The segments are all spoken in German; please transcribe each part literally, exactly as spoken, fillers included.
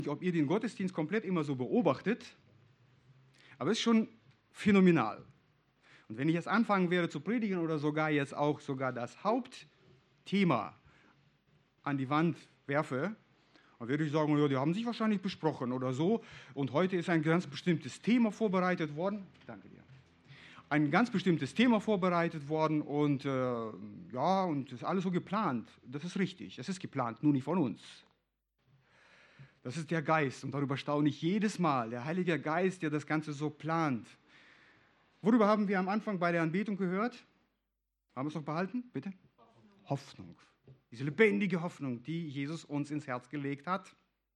ob ihr den Gottesdienst komplett immer so beobachtet, aber es ist schon phänomenal. Und wenn ich jetzt anfangen werde zu predigen oder sogar jetzt auch sogar das Hauptthema an die Wand werfe, dann würde ich sagen, ja, die haben sich wahrscheinlich besprochen oder so. Und heute ist ein ganz bestimmtes Thema vorbereitet worden. Danke dir. Ein ganz bestimmtes Thema vorbereitet worden und äh, ja, und das ist alles so geplant. Das ist richtig, es ist geplant, nur nicht von uns. Das ist der Geist und darüber staune ich jedes Mal, der Heilige Geist, der das Ganze so plant. Worüber haben wir am Anfang bei der Anbetung gehört? Haben wir es noch behalten? Bitte? Hoffnung. Hoffnung. Diese lebendige Hoffnung, die Jesus uns ins Herz gelegt hat.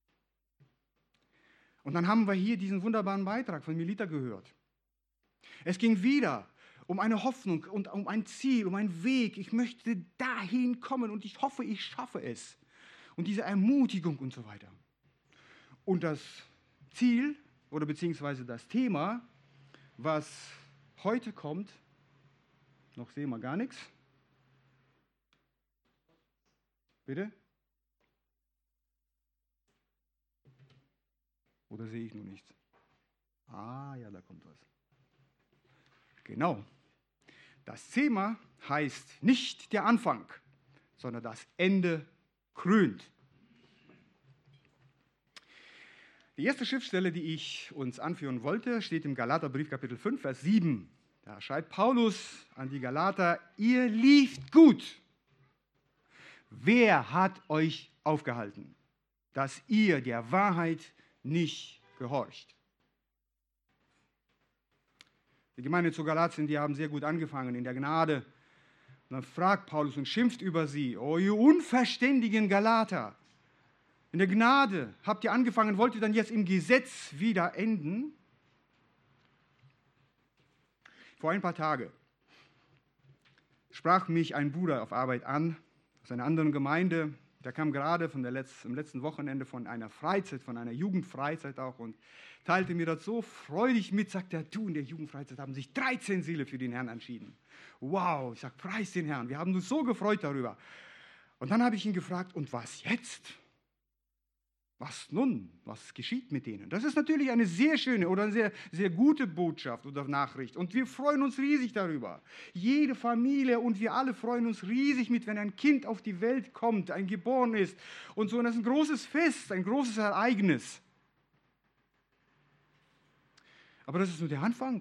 Und dann haben wir hier diesen wunderbaren Beitrag von Melita gehört. Es ging wieder um eine Hoffnung und um ein Ziel, um einen Weg. Ich möchte dahin kommen und ich hoffe, ich schaffe es. Und diese Ermutigung und so weiter. Und das Ziel oder beziehungsweise das Thema, was heute kommt, noch sehen wir gar nichts. Bitte? Oder sehe ich nur nichts? Ah, ja, da kommt was. Genau. Das Thema heißt nicht der Anfang, sondern das Ende krönt. Die erste Schriftstelle, die ich uns anführen wollte, steht im Galaterbrief Kapitel fünf, Vers sieben. Da schreibt Paulus an die Galater, ihr lieft gut. Wer hat euch aufgehalten, dass ihr der Wahrheit nicht gehorcht? Die Gemeinde zu Galatien, die haben sehr gut angefangen in der Gnade. Und dann fragt Paulus und schimpft über sie, oh ihr unverständigen Galater, in der Gnade habt ihr angefangen, wollt ihr dann jetzt im Gesetz wieder enden? Vor ein paar Tagen sprach mich ein Bruder auf Arbeit an, aus einer anderen Gemeinde. Der kam gerade von der Letz-, am letzten Wochenende von einer Freizeit, von einer Jugendfreizeit auch und teilte mir das so freudig mit, sagt er, du, in der Jugendfreizeit haben sich dreizehn Seele für den Herrn entschieden. Wow, ich sage, preis den Herrn, wir haben uns so gefreut darüber. Und dann habe ich ihn gefragt, und was jetzt? Was nun? Was geschieht mit denen? Das ist natürlich eine sehr schöne oder eine sehr, sehr gute Botschaft oder Nachricht. Und wir freuen uns riesig darüber. Jede Familie und wir alle freuen uns riesig mit, wenn ein Kind auf die Welt kommt, ein geboren ist. Und so, und das ist ein großes Fest, ein großes Ereignis. Aber das ist nur der Anfang.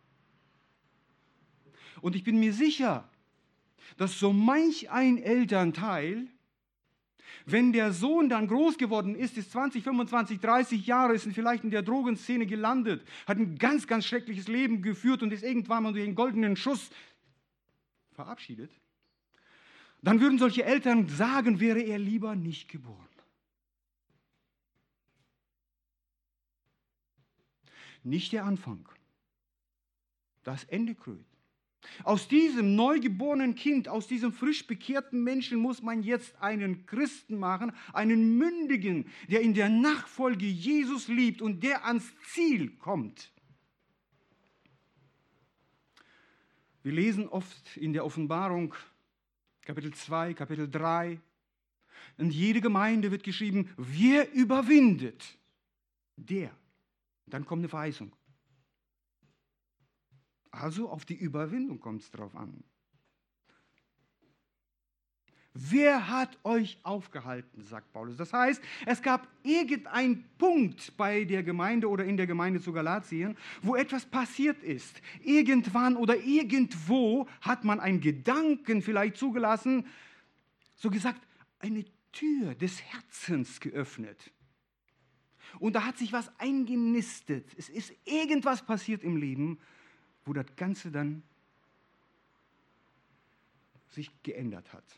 Und ich bin mir sicher, dass so manch ein Elternteil, wenn der Sohn dann groß geworden ist, ist zwanzig, fünfundzwanzig, dreißig Jahre, ist vielleicht in der Drogenszene gelandet, hat ein ganz, ganz schreckliches Leben geführt und ist irgendwann mal durch einen goldenen Schuss verabschiedet, dann würden solche Eltern sagen, wäre er lieber nicht geboren. Nicht der Anfang, das Ende krönt. Aus diesem neugeborenen Kind, aus diesem frisch bekehrten Menschen muss man jetzt einen Christen machen, einen Mündigen, der in der Nachfolge Jesus liebt und der ans Ziel kommt. Wir lesen oft in der Offenbarung, Kapitel zwei, Kapitel drei, in jede Gemeinde wird geschrieben, wer überwindet, der. Dann kommt eine Verheißung. Also auf die Überwindung kommt es drauf an. Wer hat euch aufgehalten, sagt Paulus. Das heißt, es gab irgendeinen Punkt bei der Gemeinde oder in der Gemeinde zu Galatien, wo etwas passiert ist. Irgendwann oder irgendwo hat man einen Gedanken vielleicht zugelassen, so gesagt, eine Tür des Herzens geöffnet. Und da hat sich was eingenistet. Es ist irgendwas passiert im Leben, wo das Ganze dann sich geändert hat.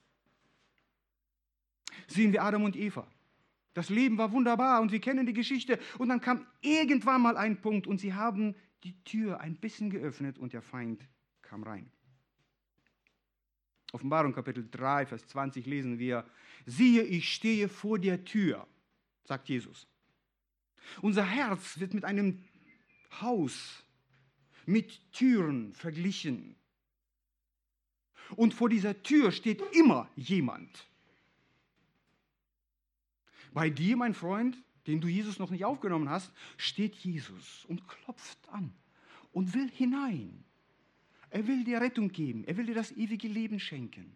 Sehen wir Adam und Eva. Das Leben war wunderbar und wir kennen die Geschichte. Und dann kam irgendwann mal ein Punkt und sie haben die Tür ein bisschen geöffnet und der Feind kam rein. Offenbarung Kapitel drei, Vers zwanzig lesen wir, siehe, ich stehe vor der Tür, sagt Jesus. Unser Herz wird mit einem Haus mit Türen verglichen. Und vor dieser Tür steht immer jemand. Bei dir, mein Freund, den du Jesus noch nicht aufgenommen hast, steht Jesus und klopft an und will hinein. Er will dir Rettung geben. Er will dir das ewige Leben schenken.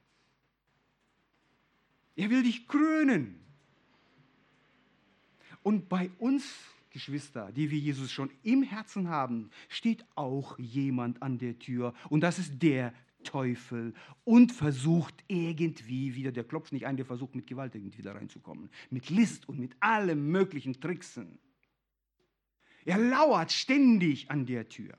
Er will dich krönen. Und bei uns, Geschwister, die wir Jesus schon im Herzen haben, steht auch jemand an der Tür. Und das ist der Teufel. Und versucht irgendwie wieder, der klopft nicht ein, der versucht mit Gewalt irgendwie da reinzukommen. Mit List und mit allen möglichen Tricksen. Er lauert ständig an der Tür.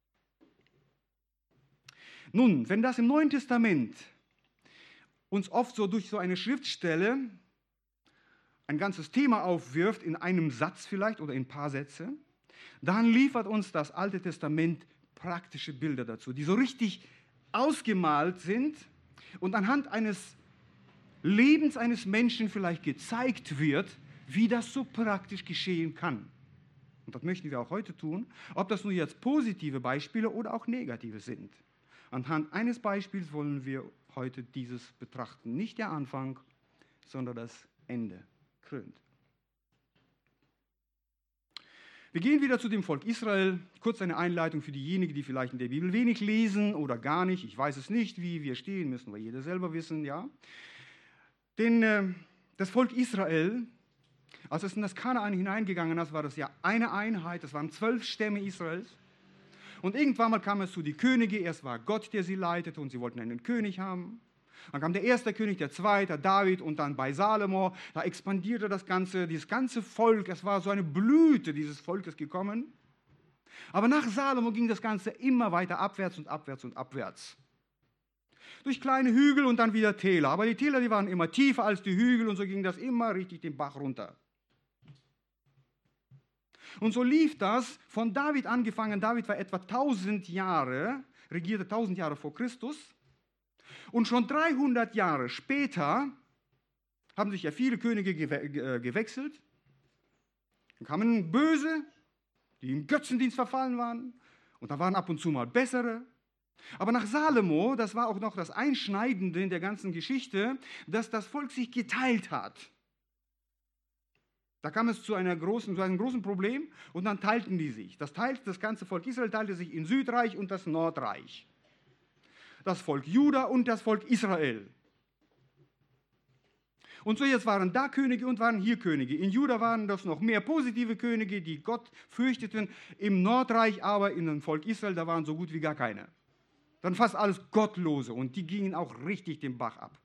Nun, wenn das im Neuen Testament uns oft so durch so eine Schriftstelle ein ganzes Thema aufwirft, in einem Satz vielleicht oder in ein paar Sätze, dann liefert uns das Alte Testament praktische Bilder dazu, die so richtig ausgemalt sind und anhand eines Lebens eines Menschen vielleicht gezeigt wird, wie das so praktisch geschehen kann. Und das möchten wir auch heute tun, ob das nur jetzt positive Beispiele oder auch negative sind. Anhand eines Beispiels wollen wir heute dieses betrachten. Nicht der Anfang, sondern das Ende krönt. Wir gehen wieder zu dem Volk Israel. Kurz eine Einleitung für diejenigen, die vielleicht in der Bibel wenig lesen oder gar nicht. Ich weiß es nicht, wie wir stehen, müssen wir jeder selber wissen. Ja? Denn äh, das Volk Israel, als es in das Kanaan hineingegangen ist, war das ja eine Einheit. Das waren zwölf Stämme Israels. Und irgendwann mal kam es zu den Königen. Erst war Gott, der sie leitete und sie wollten einen König haben. Dann kam der erste König, der zweite, David und dann bei Salomo. Da expandierte das ganze, dieses ganze Volk. Es war so eine Blüte dieses Volkes gekommen. Aber nach Salomo ging das Ganze immer weiter abwärts und abwärts und abwärts. Durch kleine Hügel und dann wieder Täler. Aber die Täler, die waren immer tiefer als die Hügel und so ging das immer richtig den Bach runter. Und so lief das von David angefangen. David war etwa tausend Jahre, regierte tausend Jahre vor Christus. Und schon dreihundert Jahre später haben sich ja viele Könige gewechselt. Dann kamen Böse, die im Götzendienst verfallen waren. Und da waren ab und zu mal bessere. Aber nach Salomo, das war auch noch das Einschneidende in der ganzen Geschichte, dass das Volk sich geteilt hat. Da kam es zu, einer großen, zu einem großen Problem und dann teilten die sich. Das, teilt, das ganze Volk Israel teilte sich in Südreich und das Nordreich. Das Volk Juda und das Volk Israel. Und so jetzt waren da Könige und waren hier Könige. In Juda waren das noch mehr positive Könige, die Gott fürchteten. Im Nordreich aber, in dem Volk Israel, da waren so gut wie gar keine. Dann fast alles Gottlose und die gingen auch richtig den Bach ab.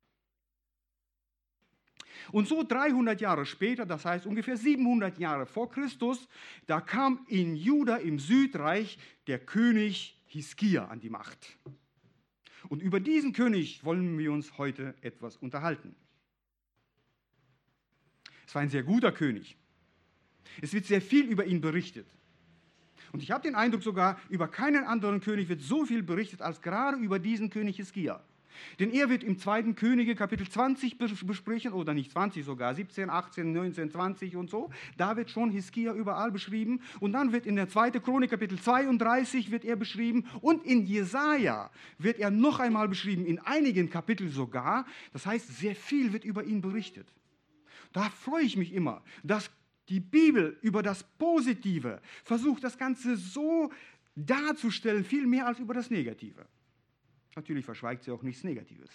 Und so dreihundert Jahre später, das heißt ungefähr siebenhundert Jahre vor Christus, da kam in Juda im Südreich der König Hiskia an die Macht. Und über diesen König wollen wir uns heute etwas unterhalten. Es war ein sehr guter König. Es wird sehr viel über ihn berichtet. Und ich habe den Eindruck sogar, über keinen anderen König wird so viel berichtet, als gerade über diesen König Hiskia. Denn er wird im zweiten Könige Kapitel zwanzig besprechen, oder nicht zwanzig sogar, siebzehn, achtzehn, neunzehn, zwanzig und so. Da wird schon Hiskia überall beschrieben. Und dann wird in der zweiten Chronik Kapitel zweiunddreißig wird er beschrieben. Und in Jesaja wird er noch einmal beschrieben, in einigen Kapiteln sogar. Das heißt, sehr viel wird über ihn berichtet. Da freue ich mich immer, dass die Bibel über das Positive versucht, das Ganze so darzustellen, viel mehr als über das Negative. Natürlich verschweigt sie auch nichts Negatives.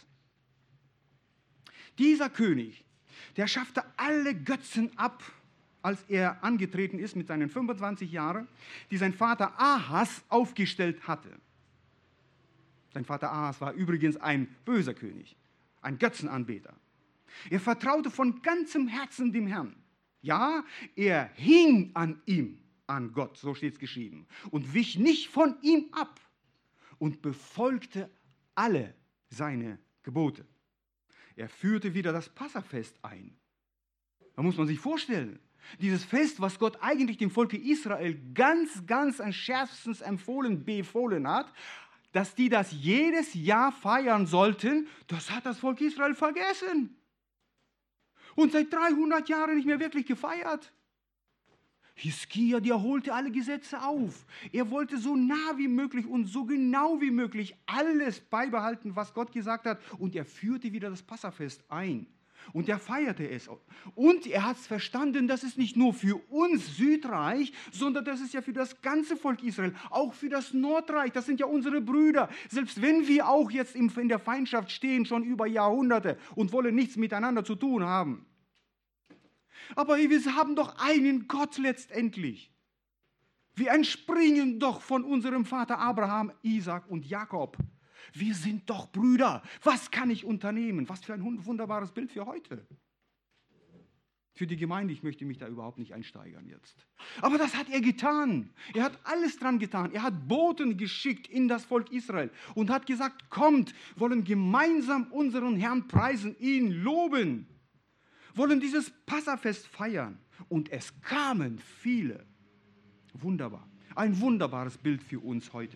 Dieser König, der schaffte alle Götzen ab, als er angetreten ist mit seinen fünfundzwanzig Jahren, die sein Vater Ahas aufgestellt hatte. Sein Vater Ahas war übrigens ein böser König, ein Götzenanbeter. Er vertraute von ganzem Herzen dem Herrn. Ja, er hing an ihm, an Gott, so steht es geschrieben, und wich nicht von ihm ab und befolgte alle seine Gebote. Er führte wieder das Passafest ein. Da muss man sich vorstellen, dieses Fest, was Gott eigentlich dem Volke Israel ganz, ganz am schärfstens empfohlen, befohlen hat, dass die das jedes Jahr feiern sollten, das hat das Volk Israel vergessen. Und seit dreihundert Jahren nicht mehr wirklich gefeiert. Hiskia, der holte alle Gesetze auf. Er wollte so nah wie möglich und so genau wie möglich alles beibehalten, was Gott gesagt hat. Und er führte wieder das Passafest ein. Und er feierte es. Und er hat es verstanden, das ist nicht nur für uns Südreich, sondern das ist ja für das ganze Volk Israel, auch für das Nordreich. Das sind ja unsere Brüder. Selbst wenn wir auch jetzt in der Feindschaft stehen, schon über Jahrhunderte und wollen nichts miteinander zu tun haben. Aber wir haben doch einen Gott letztendlich. Wir entspringen doch von unserem Vater Abraham, Isaak und Jakob. Wir sind doch Brüder. Was kann ich unternehmen? Was für ein wunderbares Bild für heute. Für die Gemeinde, ich möchte mich da überhaupt nicht einsteigern jetzt. Aber das hat er getan. Er hat alles dran getan. Er hat Boten geschickt in das Volk Israel und hat gesagt, kommt, wollen gemeinsam unseren Herrn preisen, ihn loben, wollen dieses Passafest feiern. Und es kamen viele. Wunderbar. Ein wunderbares Bild für uns heute.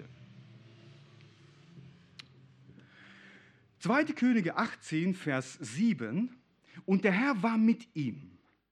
zweite Könige achtzehn, Vers sieben. Und der Herr war mit ihm.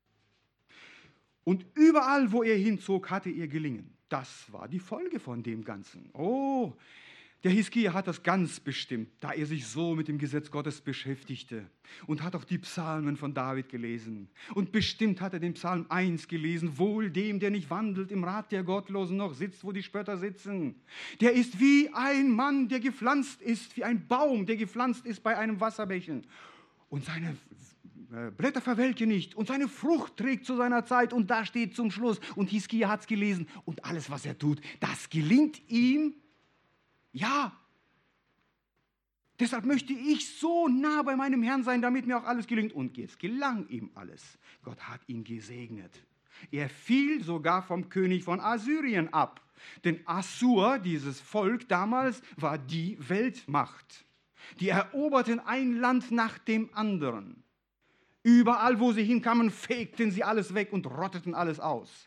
Und überall, wo er hinzog, hatte er gelingen. Das war die Folge von dem Ganzen. Oh, der Hiskia hat das ganz bestimmt, da er sich so mit dem Gesetz Gottes beschäftigte und hat auch die Psalmen von David gelesen. Und bestimmt hat er den Psalm eins gelesen, wohl dem, der nicht wandelt im Rat der Gottlosen, noch sitzt, wo die Spötter sitzen. Der ist wie ein Mann, der gepflanzt ist, wie ein Baum, der gepflanzt ist bei einem Wasserbächen. Und seine Blätter verwelken nicht und seine Frucht trägt zu seiner Zeit. Und da steht zum Schluss, und Hiskia hat es gelesen, und alles, was er tut, das gelingt ihm. Ja, deshalb möchte ich so nah bei meinem Herrn sein, damit mir auch alles gelingt. Und es gelang ihm alles. Gott hat ihn gesegnet. Er fiel sogar vom König von Assyrien ab. Denn Assur, dieses Volk damals, war die Weltmacht. Die eroberten ein Land nach dem anderen. Überall, wo sie hinkamen, fegten sie alles weg und rotteten alles aus.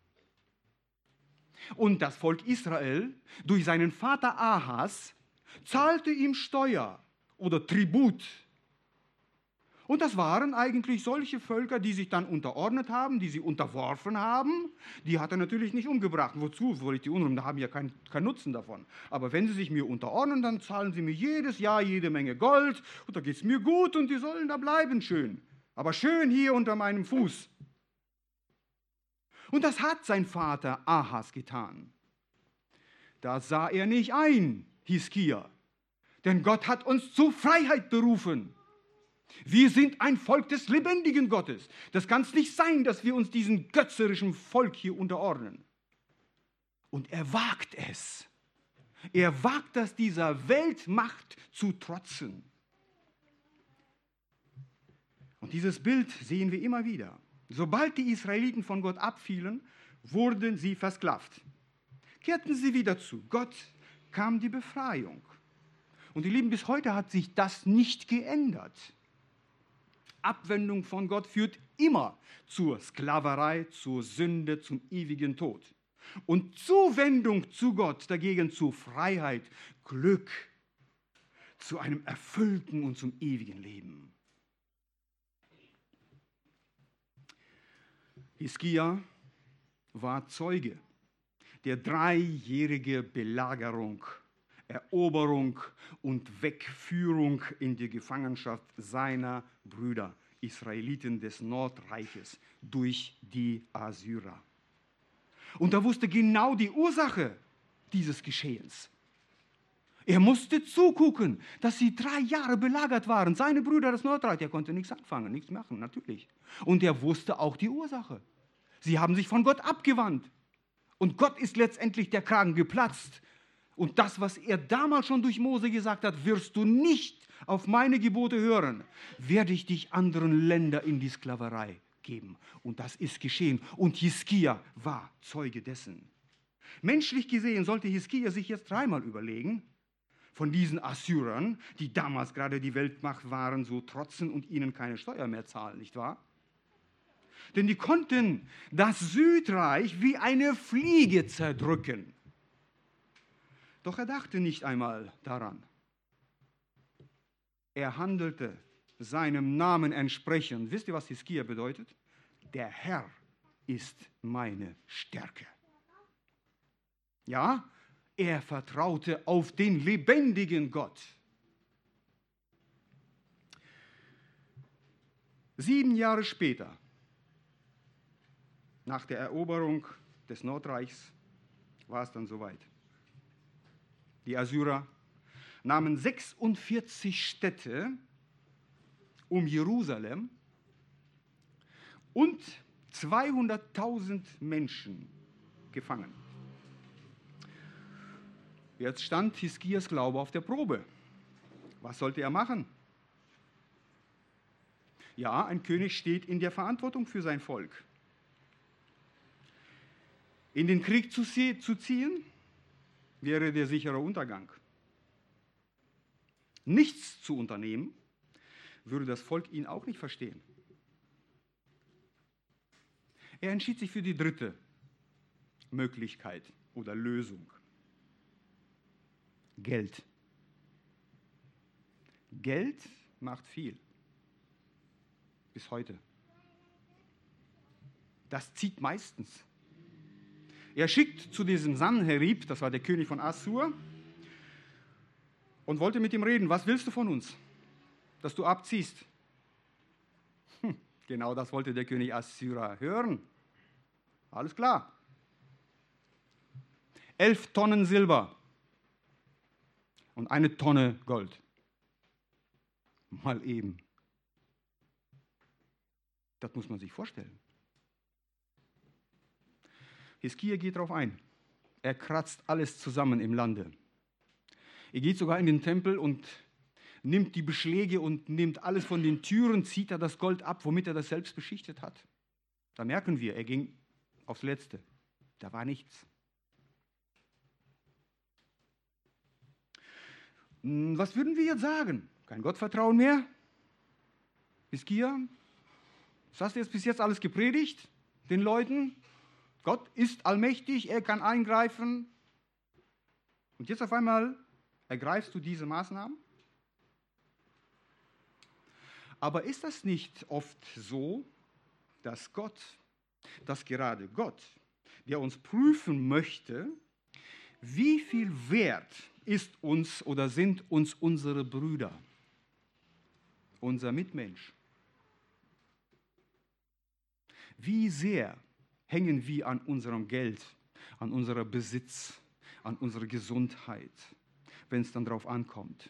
Und das Volk Israel, durch seinen Vater Ahas, zahlte ihm Steuer oder Tribut. Und das waren eigentlich solche Völker, die sich dann unterordnet haben, die sie unterworfen haben. Die hat er natürlich nicht umgebracht. Wozu soll ich die umbringen? Da haben ja keinen kein Nutzen davon. Aber wenn sie sich mir unterordnen, dann zahlen sie mir jedes Jahr jede Menge Gold. Und da geht es mir gut und die sollen da bleiben schön. Aber schön hier unter meinem Fuß. Und das hat sein Vater Ahas getan. Das sah er nicht ein, Hiskia. Denn Gott hat uns zur Freiheit berufen. Wir sind ein Volk des lebendigen Gottes. Das kann es nicht sein, dass wir uns diesem götzerischen Volk hier unterordnen. Und er wagt es. Er wagt es, dieser Weltmacht zu trotzen. Und dieses Bild sehen wir immer wieder. Sobald die Israeliten von Gott abfielen, wurden sie versklavt. Kehrten sie wieder zu Gott, kam die Befreiung. Und ihr Lieben, bis heute hat sich das nicht geändert. Abwendung von Gott führt immer zur Sklaverei, zur Sünde, zum ewigen Tod. Und Zuwendung zu Gott dagegen zu Freiheit, Glück, zu einem erfüllten und zum ewigen Leben. Hiskia war Zeuge der dreijährigen Belagerung, Eroberung und Wegführung in die Gefangenschaft seiner Brüder, Israeliten des Nordreiches, durch die Assyrer. Und er wusste genau die Ursache dieses Geschehens. Er musste zugucken, dass sie drei Jahre belagert waren. Seine Brüder des Nordreichs, der konnte nichts anfangen, nichts machen, natürlich. Und er wusste auch die Ursache. Sie haben sich von Gott abgewandt. Und Gott ist letztendlich der Kragen geplatzt. Und das, was er damals schon durch Mose gesagt hat, wirst du nicht auf meine Gebote hören, werde ich dich anderen Ländern in die Sklaverei geben. Und das ist geschehen. Und Hiskia war Zeuge dessen. Menschlich gesehen sollte Hiskia sich jetzt dreimal überlegen, von diesen Assyrern, die damals gerade die Weltmacht waren, so trotzen und ihnen keine Steuer mehr zahlen, nicht wahr? Denn die konnten das Südreich wie eine Fliege zerdrücken. Doch er dachte nicht einmal daran. Er handelte seinem Namen entsprechend. Wisst ihr, was Hiskia bedeutet? Der Herr ist meine Stärke. Ja, er vertraute auf den lebendigen Gott. Sieben Jahre später, nach der Eroberung des Nordreichs, war es dann soweit. Die Assyrer nahmen sechsundvierzig Städte um Jerusalem und zweihunderttausend Menschen gefangen. Jetzt stand Hiskias Glaube auf der Probe. Was sollte er machen? Ja, ein König steht in der Verantwortung für sein Volk. In den Krieg zu ziehen, wäre der sichere Untergang. Nichts zu unternehmen, würde das Volk ihn auch nicht verstehen. Er entschied sich für die dritte Möglichkeit oder Lösung. Geld. Geld macht viel. Bis heute. Das zieht meistens. Er schickt zu diesem Sanherib, das war der König von Assur, und wollte mit ihm reden. Was willst du von uns? Dass du abziehst. Hm, genau das wollte der König Assur hören. Alles klar. Elf Tonnen Silber und eine Tonne Gold. Mal eben. Das muss man sich vorstellen. Hiskia geht darauf ein. Er kratzt alles zusammen im Lande. Er geht sogar in den Tempel und nimmt die Beschläge und nimmt alles von den Türen, zieht er das Gold ab, womit er das selbst beschichtet hat. Da merken wir, er ging aufs Letzte. Da war nichts. Was würden wir jetzt sagen? Kein Gottvertrauen mehr? Hiskia? Was hast du jetzt bis jetzt alles gepredigt? Den Leuten? Gott ist allmächtig, er kann eingreifen. Und jetzt auf einmal ergreifst du diese Maßnahmen? Aber ist das nicht oft so, dass Gott, dass gerade Gott, der uns prüfen möchte, wie viel wert ist uns oder sind uns unsere Brüder, unser Mitmensch? Wie sehr hängen wir an unserem Geld, an unserem Besitz, an unserer Gesundheit, wenn es dann drauf ankommt?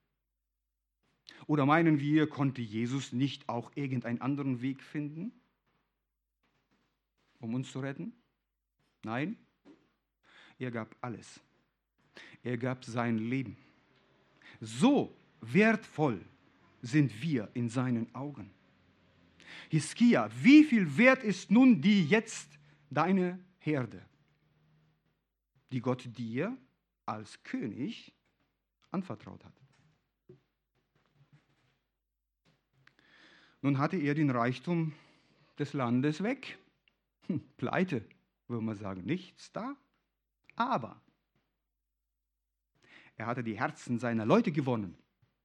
Oder meinen wir, konnte Jesus nicht auch irgendeinen anderen Weg finden, um uns zu retten? Nein, er gab alles. Er gab sein Leben. So wertvoll sind wir in seinen Augen. Hiskia, wie viel wert ist nun die jetzt deine Herde, die Gott dir als König anvertraut hat? Nun hatte er den Reichtum des Landes weg. Hm, Pleite, würde man sagen, nichts da. Aber er hatte die Herzen seiner Leute gewonnen.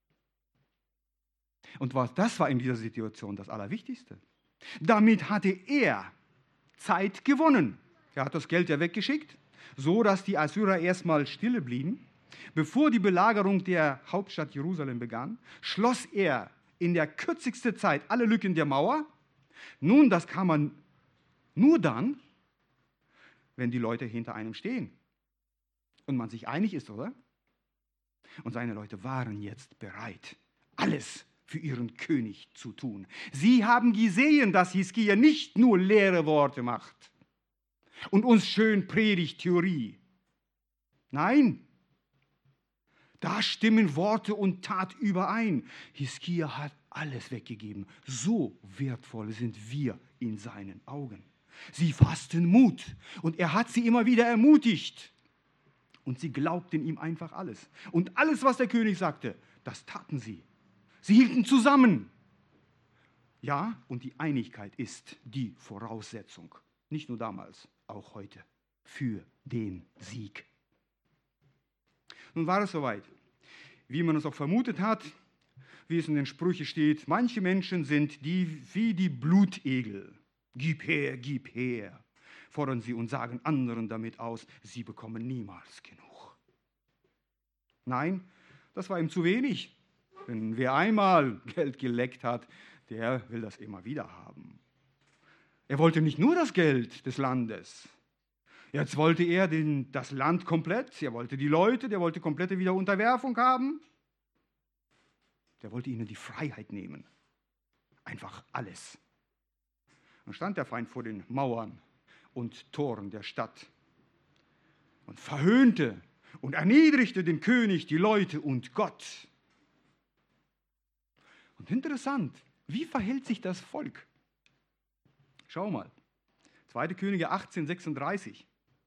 Und was, das war in dieser Situation das Allerwichtigste. Damit hatte er Zeit gewonnen. Er hat das Geld ja weggeschickt, so dass die Assyrer erstmal stille blieben. Bevor die Belagerung der Hauptstadt Jerusalem begann, schloss er in der kürzigsten Zeit alle Lücken der Mauer. Nun, das kann man nur dann, wenn die Leute hinter einem stehen und man sich einig ist, oder? Und seine Leute waren jetzt bereit, alles für ihren König zu tun. Sie haben gesehen, dass Hiskia nicht nur leere Worte macht und uns schön predigt Theorie. Nein, da stimmen Worte und Tat überein. Hiskia hat alles weggegeben. So wertvoll sind wir in seinen Augen. Sie fassten Mut und er hat sie immer wieder ermutigt. Und sie glaubten ihm einfach alles. Und alles, was der König sagte, das taten sie. Sie hielten zusammen. Ja, und die Einigkeit ist die Voraussetzung, nicht nur damals, auch heute, für den Sieg. Nun war es soweit, wie man es auch vermutet hat, wie es in den Sprüchen steht, manche Menschen sind die, wie die Blutegel. Gib her, gib her, fordern sie und sagen anderen damit aus, sie bekommen niemals genug. Nein, das war ihm zu wenig. Denn wer einmal Geld geleckt hat, der will das immer wieder haben. Er wollte nicht nur das Geld des Landes. Jetzt wollte er den, das Land komplett, er wollte die Leute, der wollte komplette Wiederunterwerfung haben. Der wollte ihnen die Freiheit nehmen. Einfach alles. Dann stand der Feind vor den Mauern und Toren der Stadt und verhöhnte und erniedrigte den König, die Leute und Gott. Und interessant, wie verhält sich das Volk? Schau mal, zweite Könige achtzehn sechsunddreißig.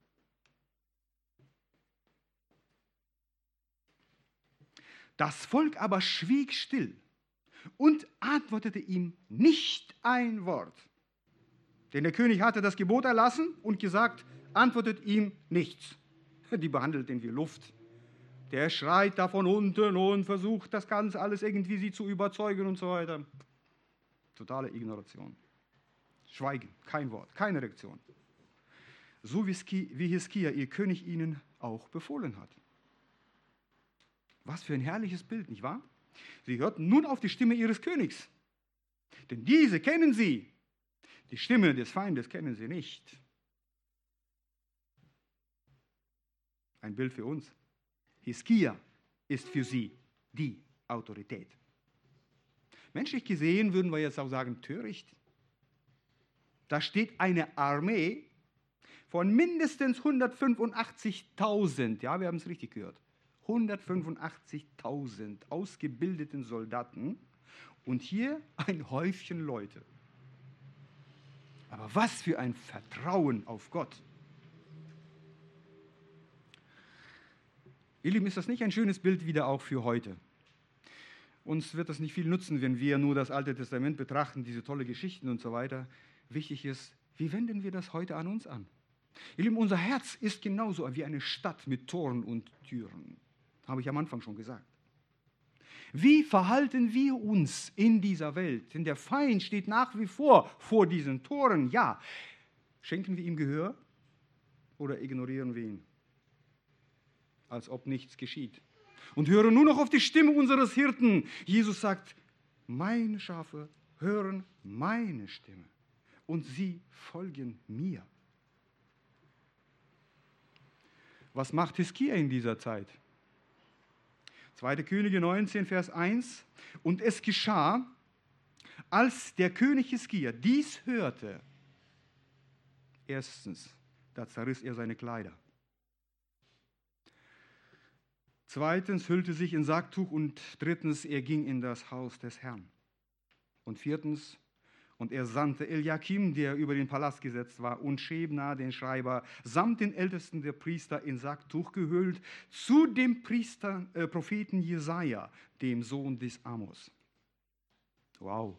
Das Volk aber schwieg still und antwortete ihm nicht ein Wort. Denn der König hatte das Gebot erlassen und gesagt, antwortet ihm nichts. Die behandelt den wie Luft. Der schreit da von unten und versucht, das Ganze alles irgendwie sie zu überzeugen und so weiter. Totale Ignoration. Schweigen, kein Wort, keine Reaktion. So wie Hiskia, ihr König, ihnen auch befohlen hat. Was für ein herrliches Bild, nicht wahr? Sie hörten nun auf die Stimme ihres Königs. Denn diese kennen sie. Die Stimme des Feindes kennen sie nicht. Ein Bild für uns. Hiskia ist für sie die Autorität. Menschlich gesehen würden wir jetzt auch sagen, töricht. Da steht eine Armee von mindestens hundertfünfundachtzigtausend, ja, wir haben es richtig gehört, hundertfünfundachtzigtausend ausgebildeten Soldaten und hier ein Häufchen Leute. Aber was für ein Vertrauen auf Gott. Ihr Lieben, ist das nicht ein schönes Bild wieder auch für heute? Uns wird das nicht viel nutzen, wenn wir nur das Alte Testament betrachten, diese tolle Geschichten und so weiter. Wichtig ist, wie wenden wir das heute an uns an? Ihr Lieben, unser Herz ist genauso wie eine Stadt mit Toren und Türen. Habe ich am Anfang schon gesagt. Wie verhalten wir uns in dieser Welt? Denn der Feind steht nach wie vor vor diesen Toren. Ja, schenken wir ihm Gehör oder ignorieren wir ihn? Als ob nichts geschieht. Und hören nur noch auf die Stimme unseres Hirten. Jesus sagt, meine Schafe hören meine Stimme und sie folgen mir. Was macht Hiskia in dieser Zeit? zweite Könige neunzehn, Vers eins. Und es geschah, als der König Hiskia dies hörte, erstens, da zerriss er seine Kleider. Zweitens, hüllte sich in Sacktuch und drittens, er ging in das Haus des Herrn. Und viertens, und er sandte Eliakim, der über den Palast gesetzt war, und Schebna, den Schreiber, samt den Ältesten der Priester in Sacktuch gehüllt, zu dem Priester, äh, Propheten Jesaja, dem Sohn des Amos. Wow.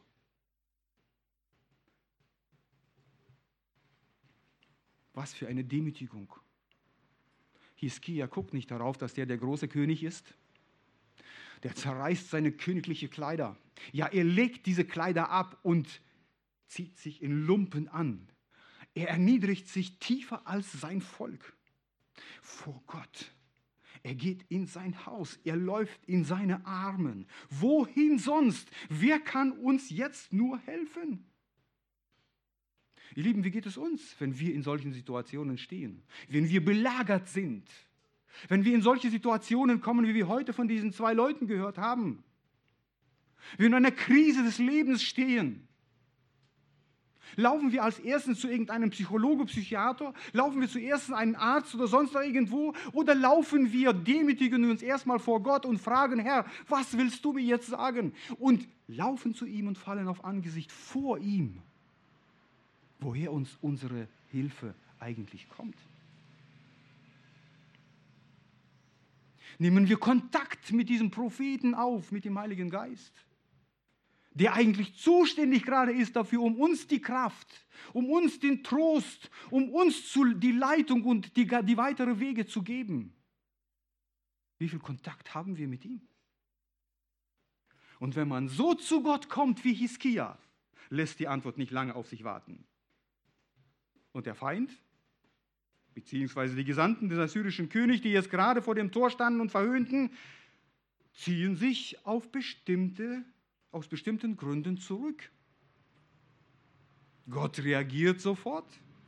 Was für eine Demütigung. Hiskia guckt nicht darauf, dass der der große König ist. Der zerreißt seine königliche Kleider. Ja, er legt diese Kleider ab und zieht sich in Lumpen an. Er erniedrigt sich tiefer als sein Volk vor Gott. Er geht in sein Haus, er läuft in seine Armen. Wohin sonst? Wer kann uns jetzt nur helfen? Ihr Lieben, wie geht es uns, wenn wir in solchen Situationen stehen? Wenn wir belagert sind? Wenn wir in solche Situationen kommen, wie wir heute von diesen zwei Leuten gehört haben? Wir in einer Krise des Lebens stehen. Laufen wir als erstes zu irgendeinem Psychologe, Psychiater? Laufen wir zuerst zu einem Arzt oder sonst irgendwo? Oder laufen wir, demütigen uns erstmal vor Gott und fragen, Herr, was willst du mir jetzt sagen? Und laufen zu ihm und fallen auf Angesicht vor ihm, woher uns unsere Hilfe eigentlich kommt. Nehmen wir Kontakt mit diesem Propheten auf, mit dem Heiligen Geist, der eigentlich zuständig gerade ist dafür, um uns die Kraft, um uns den Trost, um uns die Leitung und die, die weitere Wege zu geben. Wie viel Kontakt haben wir mit ihm? Und wenn man so zu Gott kommt wie Hiskia, lässt die Antwort nicht lange auf sich warten. Und der Feind, beziehungsweise die Gesandten des assyrischen Königs, die jetzt gerade vor dem Tor standen und verhöhnten, ziehen sich auf bestimmte aus bestimmten Gründen zurück. Gott reagiert sofort.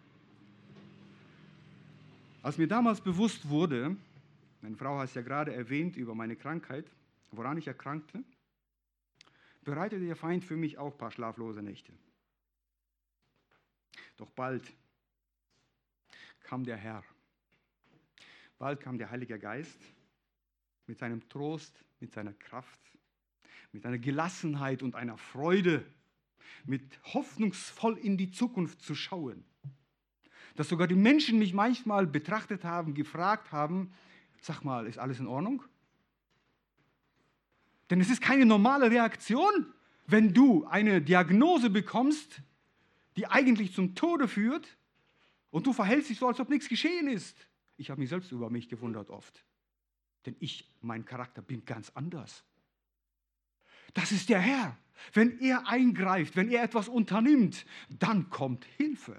Als mir damals bewusst wurde, meine Frau hat es ja gerade erwähnt über meine Krankheit, woran ich erkrankte, bereitete der Feind für mich auch ein paar schlaflose Nächte. Doch bald kam der Herr. Bald kam der Heilige Geist mit seinem Trost, mit seiner Kraft, mit einer Gelassenheit und einer Freude, mit hoffnungsvoll in die Zukunft zu schauen. Dass sogar die Menschen mich manchmal betrachtet haben, gefragt haben, sag mal, ist alles in Ordnung? Denn es ist keine normale Reaktion, wenn du eine Diagnose bekommst, die eigentlich zum Tode führt und du verhältst dich so, als ob nichts geschehen ist. Ich habe mich selbst über mich gewundert oft. Denn ich, mein Charakter, bin ganz anders. Das ist der Herr. Wenn er eingreift, wenn er etwas unternimmt, dann kommt Hilfe.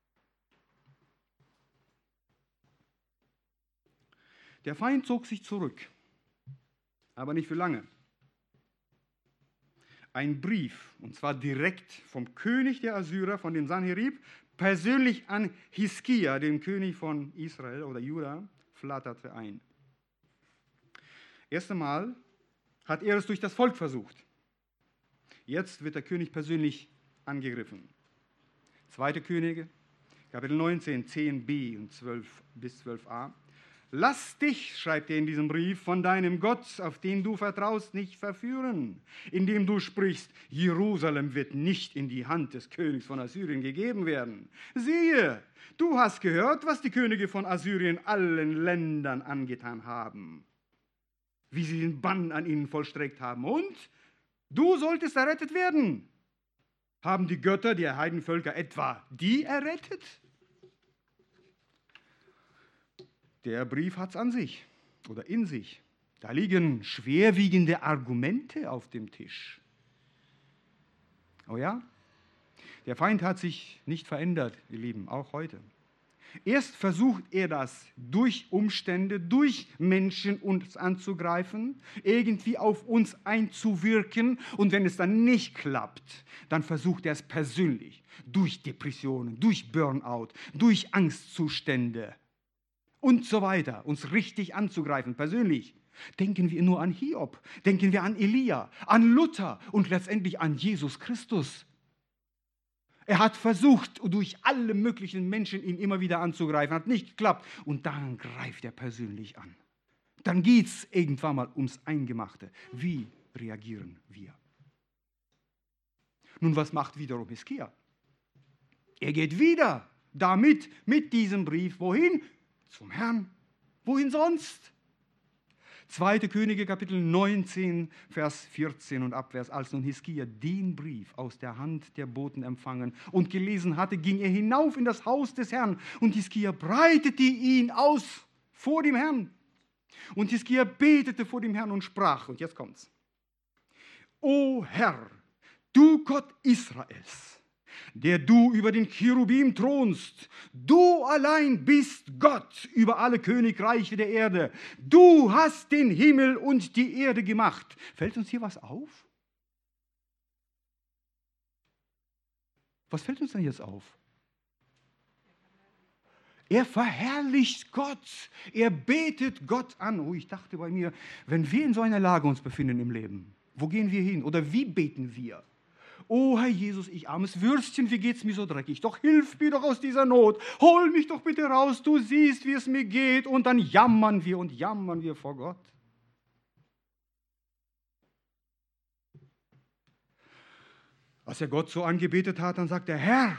Der Feind zog sich zurück, aber nicht für lange. Ein Brief, und zwar direkt vom König der Assyrer, von dem Sanherib, persönlich an Hiskia, dem König von Israel oder Juda, flatterte ein. Erst einmal hat er es durch das Volk versucht. Jetzt wird der König persönlich angegriffen. Zweite Könige, Kapitel neunzehn, zehn b und zwölf bis zwölf a. Lass dich, schreibt er in diesem Brief, von deinem Gott, auf den du vertraust, nicht verführen, indem du sprichst, Jerusalem wird nicht in die Hand des Königs von Assyrien gegeben werden. Siehe, du hast gehört, was die Könige von Assyrien allen Ländern angetan haben, wie sie den Bann an ihnen vollstreckt haben. Und du solltest errettet werden. Haben die Götter der Heidenvölker etwa die errettet? Der Brief hat es an sich oder in sich. Da liegen schwerwiegende Argumente auf dem Tisch. Oh ja? Der Feind hat sich nicht verändert, ihr Lieben, auch heute. Erst versucht er das durch Umstände, durch Menschen uns anzugreifen, irgendwie auf uns einzuwirken. Und wenn es dann nicht klappt, dann versucht er es persönlich, durch Depressionen, durch Burnout, durch Angstzustände und so weiter, uns richtig anzugreifen, persönlich. Denken wir nur an Hiob, denken wir an Elia, an Luther und letztendlich an Jesus Christus. Er hat versucht, durch alle möglichen Menschen ihn immer wieder anzugreifen, hat nicht geklappt. Und dann greift er persönlich an. Dann geht es irgendwann mal ums Eingemachte. Wie reagieren wir? Nun, was macht wiederum Hiskia? Er geht wieder damit, mit diesem Brief, wohin? Zum Herrn. Wohin sonst? Zweite Könige, Kapitel neunzehn, Vers vierzehn und abwärts. Als nun Hiskia den Brief aus der Hand der Boten empfangen und gelesen hatte, ging er hinauf in das Haus des Herrn. Und Hiskia breitete ihn aus vor dem Herrn. Und Hiskia betete vor dem Herrn und sprach, und jetzt kommt's: O Herr, du Gott Israels, der du über den Cherubim thronst, du allein bist Gott über alle Königreiche der Erde. Du hast den Himmel und die Erde gemacht. Fällt uns hier was auf? Was fällt uns denn jetzt auf? Er verherrlicht Gott. Er betet Gott an. Oh, ich dachte bei mir, wenn wir in so einer Lage uns befinden im Leben, wo gehen wir hin? Oder wie beten wir? Oh, Herr Jesus, ich armes Würstchen, wie geht's mir so dreckig? Doch hilf mir doch aus dieser Not. Hol mich doch bitte raus, du siehst, wie es mir geht. Und dann jammern wir und jammern wir vor Gott. Als er Gott so angebetet hat, dann sagt er: Herr,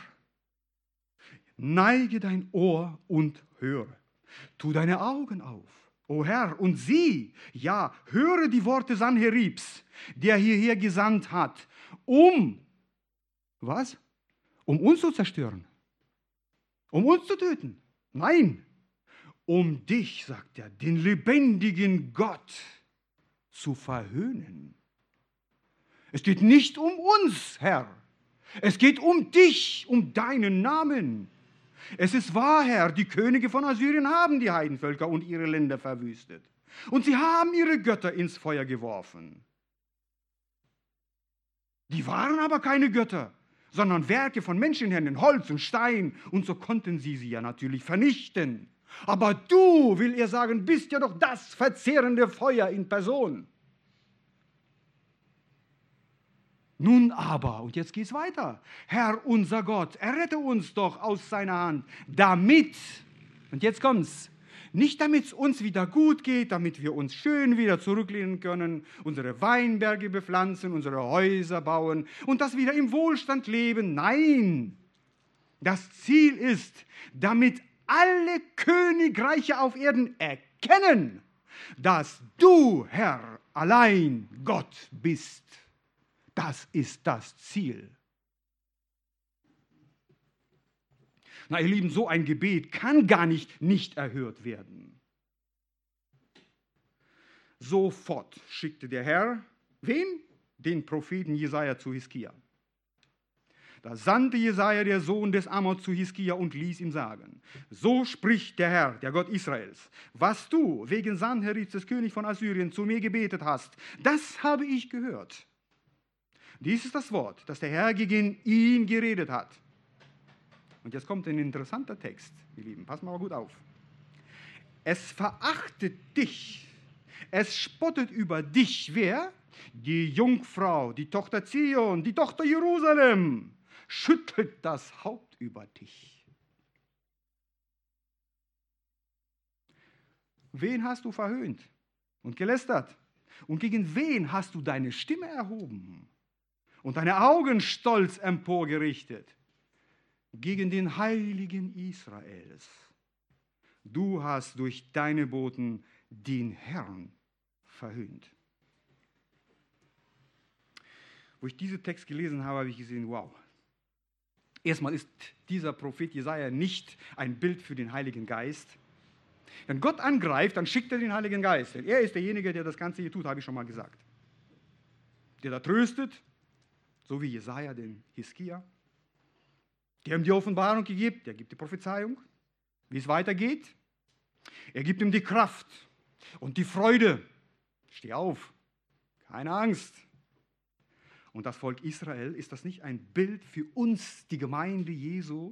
neige dein Ohr und höre. Tu deine Augen auf, o Herr, und sieh, ja, höre die Worte Sanheribs, der hierher gesandt hat, um, was? Um uns zu zerstören. Um uns zu töten. Nein, um dich, sagt er, den lebendigen Gott zu verhöhnen. Es geht nicht um uns, Herr. Es geht um dich, um deinen Namen. Es ist wahr, Herr, die Könige von Assyrien haben die Heidenvölker und ihre Länder verwüstet. Und sie haben ihre Götter ins Feuer geworfen. Die waren aber keine Götter, sondern Werke von Menschenhänden, Holz und Stein. Und so konnten sie sie ja natürlich vernichten. Aber du, will er sagen, bist ja doch das verzehrende Feuer in Person. Nun aber, und jetzt geht's weiter, Herr unser Gott, errette uns doch aus seiner Hand, damit, und jetzt kommt's, nicht damit es uns wieder gut geht, damit wir uns schön wieder zurücklehnen können, unsere Weinberge bepflanzen, unsere Häuser bauen und das wieder im Wohlstand leben. Nein, das Ziel ist, damit alle Königreiche auf Erden erkennen, dass du, Herr, allein Gott bist. Das ist das Ziel. Na, ihr Lieben, so ein Gebet kann gar nicht nicht erhört werden. Sofort schickte der Herr, wen? Den Propheten Jesaja zu Hiskia. Da sandte Jesaja, der Sohn des Amos, zu Hiskia und ließ ihm sagen: So spricht der Herr, der Gott Israels: Was du wegen Sanherib, des Königs von Assyrien, zu mir gebetet hast, das habe ich gehört. Dies ist das Wort, das der Herr gegen ihn geredet hat. Und jetzt kommt ein interessanter Text, ihr Lieben. Pass mal gut auf. Es verachtet dich. Es spottet über dich. Wer? Die Jungfrau, die Tochter Zion, die Tochter Jerusalem. Schüttelt das Haupt über dich. Wen hast du verhöhnt und gelästert? Und gegen wen hast du deine Stimme erhoben und deine Augen stolz emporgerichtet? Gegen den Heiligen Israels. Du hast durch deine Boten den Herrn verhöhnt. Wo ich diesen Text gelesen habe, habe ich gesehen, wow. Erstmal ist dieser Prophet Jesaja nicht ein Bild für den Heiligen Geist. Wenn Gott angreift, dann schickt er den Heiligen Geist. Denn er ist derjenige, der das Ganze hier tut, habe ich schon mal gesagt. Der da tröstet, so wie Jesaja den Hiskia. Der ihm die Offenbarung gegeben, der gibt die Prophezeiung, wie es weitergeht. Er gibt ihm die Kraft und die Freude. Steh auf, keine Angst. Und das Volk Israel, ist das nicht ein Bild für uns, die Gemeinde Jesu?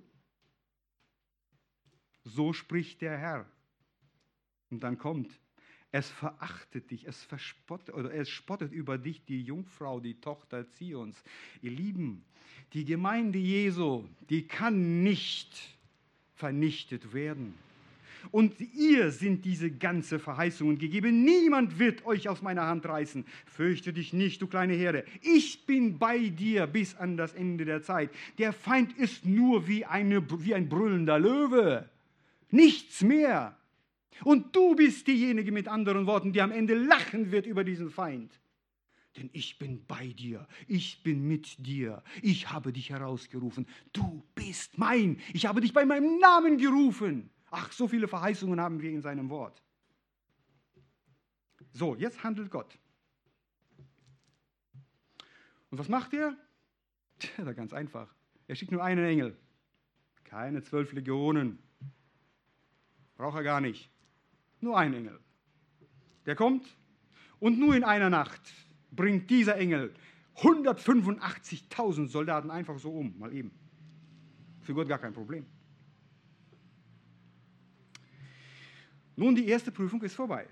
So spricht der Herr. Und dann kommt, es verachtet dich, es verspottet, oder es spottet über dich die Jungfrau, die Tochter Zions. Ihr Lieben, die Gemeinde Jesu, die kann nicht vernichtet werden. Und ihr sind diese ganze Verheißungen gegeben. Niemand wird euch aus meiner Hand reißen. Fürchte dich nicht, du kleine Herde. Ich bin bei dir bis an das Ende der Zeit. Der Feind ist nur wie, eine, wie ein brüllender Löwe. Nichts mehr. Und du bist diejenige, mit anderen Worten, die am Ende lachen wird über diesen Feind. Denn ich bin bei dir, ich bin mit dir, ich habe dich herausgerufen, du bist mein, ich habe dich bei meinem Namen gerufen. Ach, so viele Verheißungen haben wir in seinem Wort. So, jetzt handelt Gott. Und was macht er? Tja, ganz einfach. Er schickt nur einen Engel, keine zwölf Legionen. Braucht er gar nicht. Nur ein Engel. Der kommt und nur in einer Nacht bringt dieser Engel hundertfünfundachtzigtausend Soldaten einfach so um, mal eben. Für Gott gar kein Problem. Nun, die erste Prüfung ist vorbei.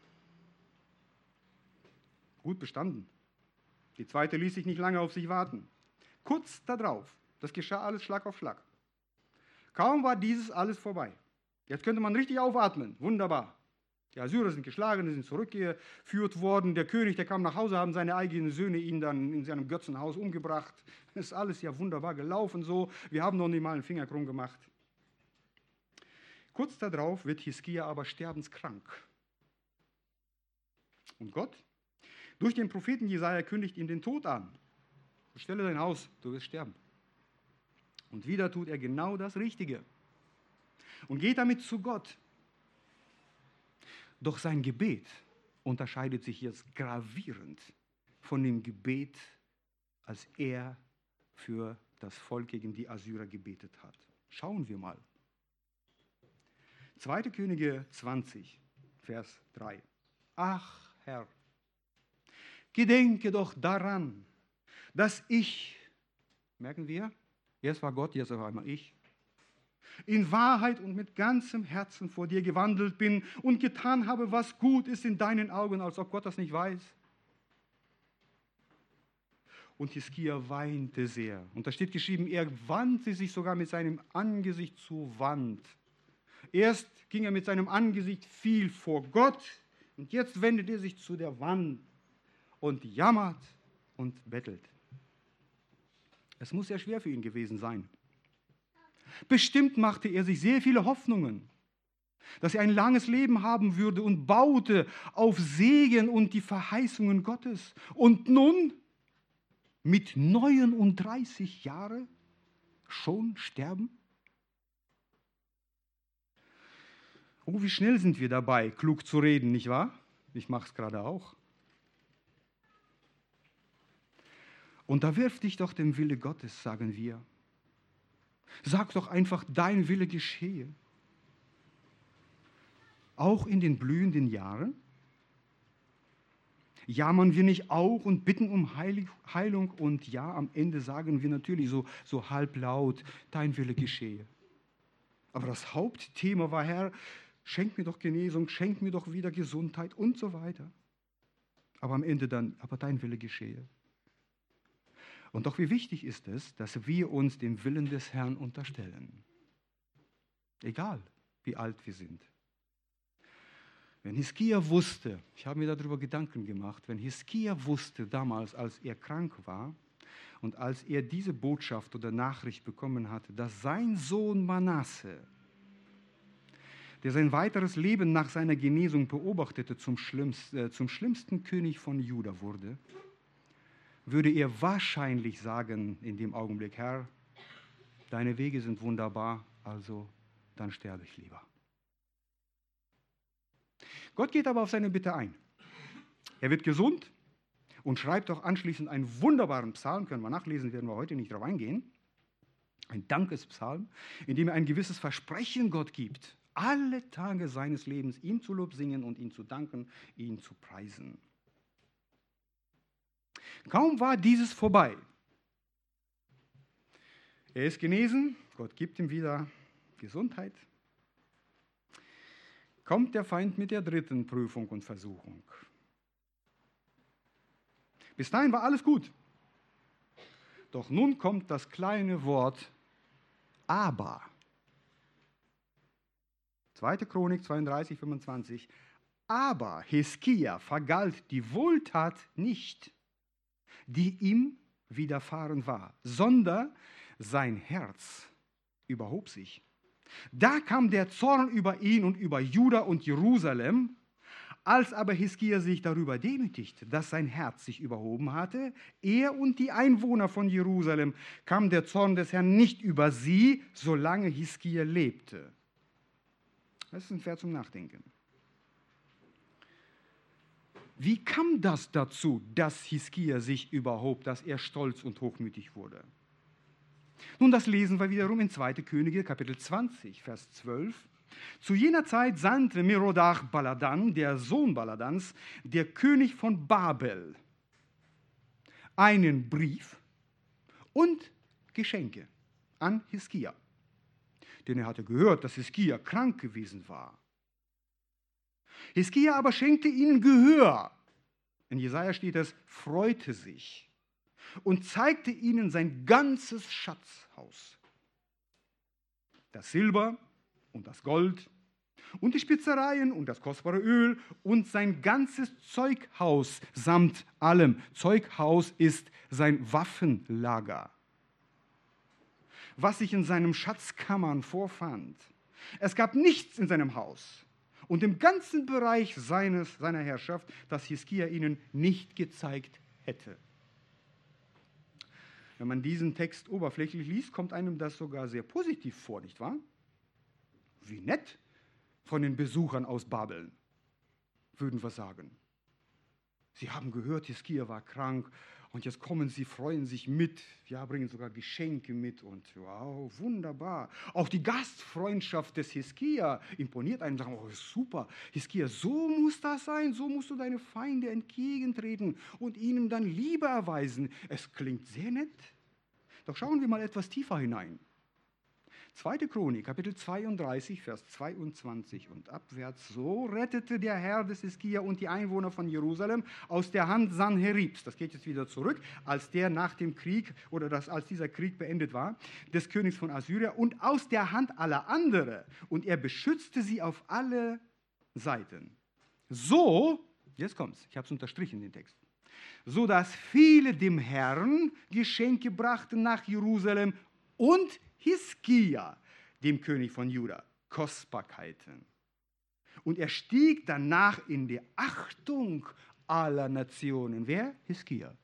Gut bestanden. Die zweite ließ sich nicht lange auf sich warten. Kurz darauf, das geschah alles Schlag auf Schlag. Kaum war dieses alles vorbei. Jetzt könnte man richtig aufatmen. Wunderbar. Die Assyrer sind geschlagen, sind zurückgeführt worden. Der König, der kam nach Hause, haben seine eigenen Söhne ihn dann in seinem Götzenhaus umgebracht. Das ist alles ja wunderbar gelaufen so. Wir haben noch nicht mal einen Finger krumm gemacht. Kurz darauf wird Hiskia aber sterbenskrank. Und Gott, durch den Propheten Jesaja, kündigt ihm den Tod an. Stelle dein Haus, du wirst sterben. Und wieder tut er genau das Richtige. Und geht damit zu Gott. Doch sein Gebet unterscheidet sich jetzt gravierend von dem Gebet, als er für das Volk gegen die Assyrer gebetet hat. Schauen wir mal. zweite Könige zwanzig, Vers drei. Ach Herr, gedenke doch daran, dass ich, merken wir, erst war Gott, jetzt auf einmal ich, in Wahrheit und mit ganzem Herzen vor dir gewandelt bin und getan habe, was gut ist in deinen Augen, als ob Gott das nicht weiß. Und Hiskia weinte sehr. Und da steht geschrieben, er wandte sich sogar mit seinem Angesicht zur Wand. Erst ging er mit seinem Angesicht viel vor Gott und jetzt wendet er sich zu der Wand und jammert und bettelt. Es muss sehr schwer für ihn gewesen sein. Bestimmt machte er sich sehr viele Hoffnungen, dass er ein langes Leben haben würde und baute auf Segen und die Verheißungen Gottes. Und nun, mit neununddreißig Jahren, schon sterben? Oh, wie schnell sind wir dabei, klug zu reden, nicht wahr? Ich mache es gerade auch. Und da wirf dich doch dem Wille Gottes, sagen wir. Sag doch einfach, dein Wille geschehe. Auch in den blühenden Jahren? Jammern wir nicht auch und bitten um Heilung und ja, am Ende sagen wir natürlich so, so halblaut, dein Wille geschehe. Aber das Hauptthema war, Herr, schenk mir doch Genesung, schenk mir doch wieder Gesundheit und so weiter. Aber am Ende dann, aber dein Wille geschehe. Und doch wie wichtig ist es, dass wir uns dem Willen des Herrn unterstellen. Egal, wie alt wir sind. Wenn Hiskia wusste, ich habe mir darüber Gedanken gemacht, wenn Hiskia wusste damals, als er krank war und als er diese Botschaft oder Nachricht bekommen hatte, dass sein Sohn Manasse, der sein weiteres Leben nach seiner Genesung beobachtete, zum schlimmsten, äh, zum schlimmsten König von Juda wurde, würde er wahrscheinlich sagen in dem Augenblick, Herr, deine Wege sind wunderbar, also dann sterbe ich lieber. Gott geht aber auf seine Bitte ein. Er wird gesund und schreibt auch anschließend einen wunderbaren Psalm, können wir nachlesen, werden wir heute nicht darauf eingehen, ein Dankespsalm, in dem er ein gewisses Versprechen Gott gibt, alle Tage seines Lebens ihm zu Lob singen und ihn zu danken, ihn zu preisen. Kaum war dieses vorbei. Er ist genesen, Gott gibt ihm wieder Gesundheit. Kommt der Feind mit der dritten Prüfung und Versuchung. Bis dahin war alles gut. Doch nun kommt das kleine Wort aber. zweite. Chronik zweiunddreißig, fünfundzwanzig. Aber Hiskia vergalt die Wohltat nicht, die ihm widerfahren war, sondern sein Herz überhob sich. Da kam der Zorn über ihn und über Juda und Jerusalem. Als aber Hiskia sich darüber demütigte, dass sein Herz sich überhoben hatte, er und die Einwohner von Jerusalem, kam der Zorn des Herrn nicht über sie, solange Hiskia lebte. Das ist ein Vers zum Nachdenken. Wie kam das dazu, dass Hiskia sich überhob, dass er stolz und hochmütig wurde? Nun, das lesen wir wiederum in zweite. Könige, Kapitel zwanzig, Vers zwölf. Zu jener Zeit sandte Merodach Baladan, der Sohn Baladans, der König von Babel, einen Brief und Geschenke an Hiskia. Denn er hatte gehört, dass Hiskia krank gewesen war. Hiskia aber schenkte ihnen Gehör. In Jesaja steht es, freute sich und zeigte ihnen sein ganzes Schatzhaus. Das Silber und das Gold und die Spezereien und das kostbare Öl und sein ganzes Zeughaus samt allem. Zeughaus ist sein Waffenlager, was sich in seinen Schatzkammern vorfand. Es gab nichts in seinem Haus und im ganzen Bereich seines, seiner Herrschaft, das Hiskia ihnen nicht gezeigt hätte. Wenn man diesen Text oberflächlich liest, kommt einem das sogar sehr positiv vor, nicht wahr? Wie nett von den Besuchern aus Babel, würden wir sagen. Sie haben gehört, Hiskia war krank Und jetzt kommen sie, freuen sich mit, ja, bringen sogar Geschenke mit und wow, wunderbar. Auch die Gastfreundschaft des Hiskia imponiert einem, sagen, oh, super, Hiskia, so muss das sein, so musst du deine Feinde entgegentreten und ihnen dann Liebe erweisen. Es klingt sehr nett. Doch schauen wir mal etwas tiefer hinein. Zweite Chronik, Kapitel zweiunddreißig, Vers zweiundzwanzig und abwärts. So rettete der Herr des Hiskia und die Einwohner von Jerusalem aus der Hand Sanheribs. Das geht jetzt wieder zurück, als der nach dem Krieg oder das, als dieser Krieg beendet war, des Königs von Assyrien und aus der Hand aller anderen. Und er beschützte sie auf alle Seiten. So, jetzt kommt's, ich habe es unterstrichen, den Text. So dass viele dem Herrn Geschenke brachten nach Jerusalem und Hiskia, dem König von Juda, Kostbarkeiten. Und er stieg danach in die Achtung aller Nationen. Wer? Hiskia.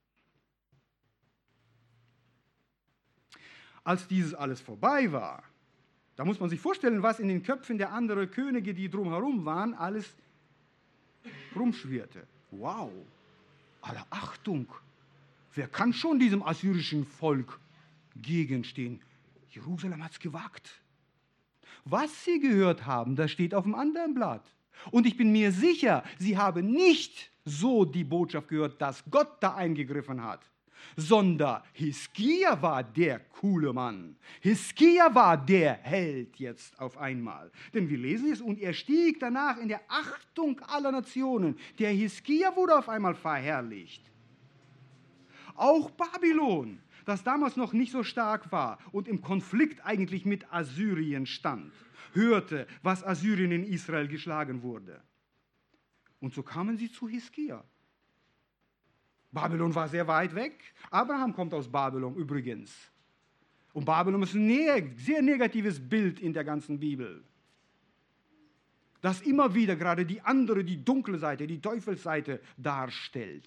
Als dieses alles vorbei war, da muss man sich vorstellen, was in den Köpfen der anderen Könige, die drumherum waren, alles rumschwirrte. Wow, alle Achtung. Wer kann schon diesem assyrischen Volk gegenstehen? Jerusalem hat es gewagt. Was sie gehört haben, das steht auf dem anderen Blatt. Und ich bin mir sicher, sie haben nicht so die Botschaft gehört, dass Gott da eingegriffen hat, sondern Hiskia war der coole Mann. Hiskia war der Held jetzt auf einmal. Denn wir lesen es, und er stieg danach in der Achtung aller Nationen. Der Hiskia wurde auf einmal verherrlicht. Auch Babylon, das damals noch nicht so stark war und im Konflikt eigentlich mit Assyrien stand, hörte, was Assyrien in Israel geschlagen wurde. Und so kamen sie zu Hiskia. Babylon war sehr weit weg. Abraham kommt aus Babylon übrigens. Und Babylon ist ein sehr negatives Bild in der ganzen Bibel, das immer wieder gerade die andere, die dunkle Seite, die Teufelsseite darstellt.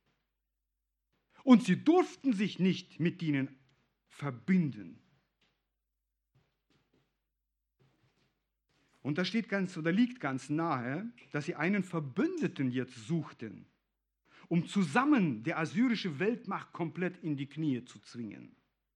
Und sie durften sich nicht mit ihnen verbinden. Und da steht ganz oder liegt ganz nahe, dass sie einen Verbündeten jetzt suchten, um zusammen der assyrische Weltmacht komplett in die Knie zu zwingen.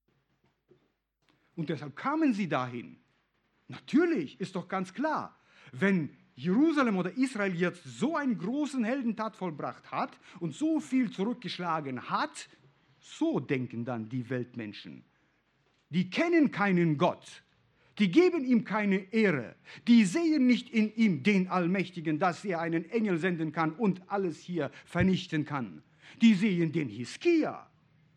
Und deshalb kamen sie dahin. Natürlich, ist doch ganz klar, wenn Jerusalem oder Israel jetzt so einen großen Heldentat vollbracht hat und so viel zurückgeschlagen hat, so denken dann die Weltmenschen. Die kennen keinen Gott, die geben ihm keine Ehre, die sehen nicht in ihm den Allmächtigen, dass er einen Engel senden kann und alles hier vernichten kann. Die sehen den Hiskia.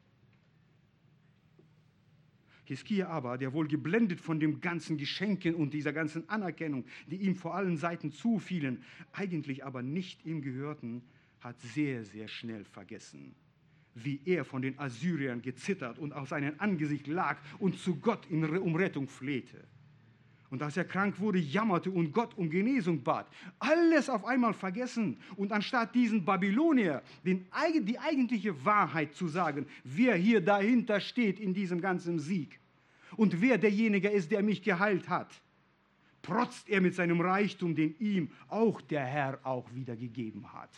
Hiskia aber, der wohl geblendet von dem ganzen Geschenken und dieser ganzen Anerkennung, die ihm vor allen Seiten zufielen, eigentlich aber nicht ihm gehörten, hat sehr, sehr schnell vergessen, wie er von den Assyriern gezittert und auf seinem Angesicht lag und zu Gott in, um Rettung flehte. Und als er krank wurde, jammerte und Gott um Genesung bat. Alles auf einmal vergessen. Und anstatt diesen Babylonier den, die eigentliche Wahrheit zu sagen, wer hier dahinter steht in diesem ganzen Sieg und wer derjenige ist, der mich geheilt hat, protzt er mit seinem Reichtum, den ihm auch der Herr auch wieder gegeben hat.